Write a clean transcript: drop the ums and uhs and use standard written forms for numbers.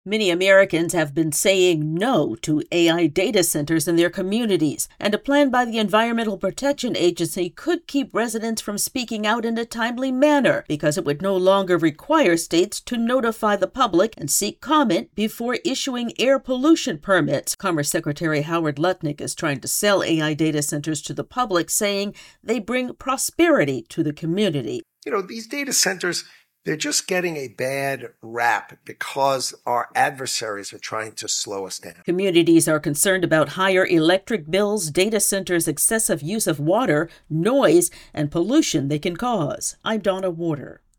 Many Americans have been saying no to AI data centers in their communities, and a plan by the Environmental Protection Agency could keep residents from speaking out in a timely manner because it would no longer require states to notify the public and seek comment before issuing air pollution permits. Commerce Secretary Howard Lutnick is trying to sell AI data centers to the public, saying they bring prosperity to the community. These data centers, they're just getting a bad rap because our adversaries are trying to slow us down. Communities are concerned about higher electric bills, data centers' excessive use of water, noise, and pollution they can cause. I'm Donna Warder.